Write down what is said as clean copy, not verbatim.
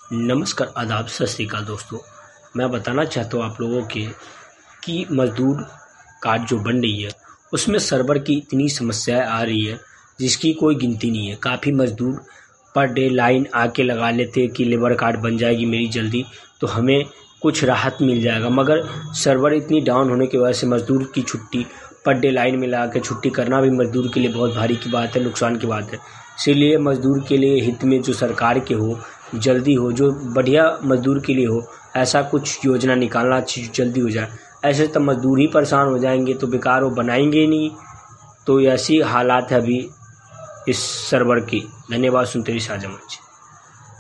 नमस्कार, आदाब, सत श्री अकाल दोस्तों। मैं बताना चाहता हूँ आप लोगों के कि मज़दूर कार्ड जो बन रही है उसमें सर्वर की इतनी समस्याएं आ रही है जिसकी कोई गिनती नहीं है। काफ़ी मज़दूर पर डे लाइन आके लगा लेते हैं कि लेबर कार्ड बन जाएगी मेरी जल्दी, तो हमें कुछ राहत मिल जाएगा, मगर सर्वर इतनी डाउन होने की वजह से मज़दूर की छुट्टी पर डे लाइन में लगा के छुट्टी करना भी मज़दूर के लिए बहुत भारी की बात है, नुकसान की बात है। इसीलिए मज़दूर के लिए हित में जो सरकार के हो, जल्दी हो, जो बढ़िया मज़दूर के लिए हो, ऐसा कुछ योजना निकालना चाहिए, जल्दी हो जाए। ऐसे तो मज़दूर ही परेशान हो जाएंगे, तो बेकार वो बनाएंगे ही नहीं। तो ऐसी हालात है अभी इस सर्वर की। धन्यवाद। सुनते रहिए साझा मंच।